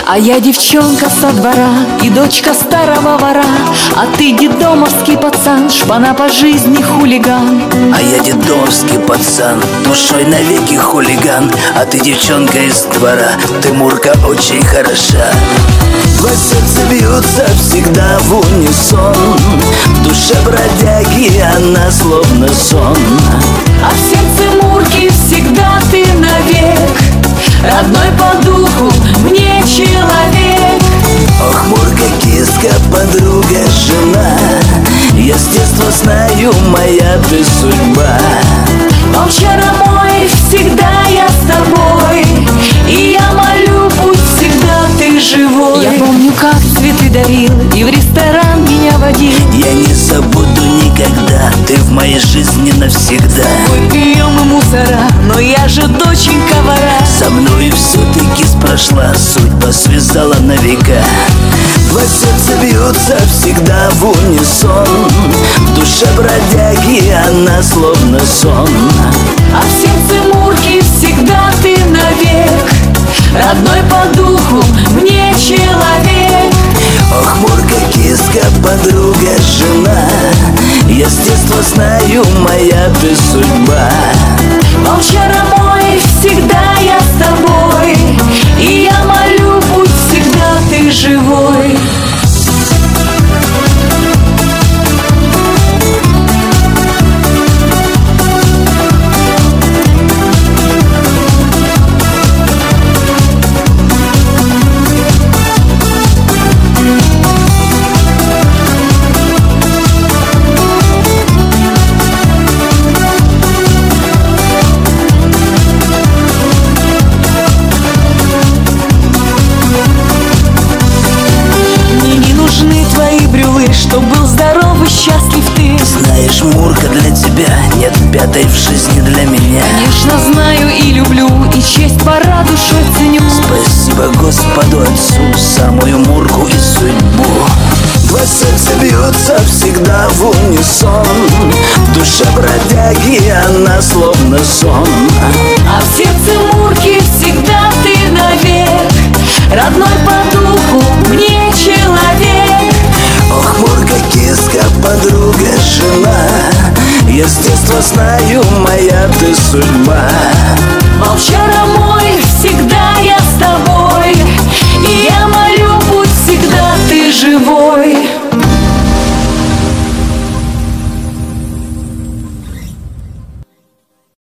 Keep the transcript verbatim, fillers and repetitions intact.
А я девчонка со двора и дочка старого вора, а ты детдомовский пацан, шпана по жизни хулиган. А я детдомовский пацан, душой навеки хулиган, а ты девчонка из двора, ты Мурка очень хороша. Два сердца бьются всегда в унисон, в душе бродяги она словно сон. А в сердце Мурки всегда ты навек, родной по духу мне человек. Ох, Мурка, киска, подруга, жена, я с детства знаю, моя ты судьба. Волчара мой, всегда я с тобой, и я молю, пусть всегда ты живой. Я помню, как цветы дарил и в ресторан меня водил. Я не забуду никогда, ты в моей жизни навсегда. Мы пьем и мусора, но я же доченька вора. Со мной все-таки прошла, судьба связала на века. Два сердца бьются всегда в унисон, в душе бродяги она словно сон. А в сердце Мурки всегда ты навек, родной по духу мне человек. Ох, Мурка, киска, подруга, жена, я с детства знаю, моя ты судьба. Волчара мой, всегда я с тобой, и я молю, пусть всегда ты живой. Чтоб был здоров и счастлив ты. Знаешь, Мурка, для тебя нет пятой в жизни для меня. Конечно, знаю и люблю, и честь пора душой ценю. Спасибо Господу Отцу, самую Мурку и судьбу. Два сердца бьются всегда в унисон, в душе бродяги она словно сон. А в сердце Мурки всегда ты навек, родной по духу мне человек. Ох, Мурка, киска, подруга, жена, я с детства знаю, моя ты судьба. Волчара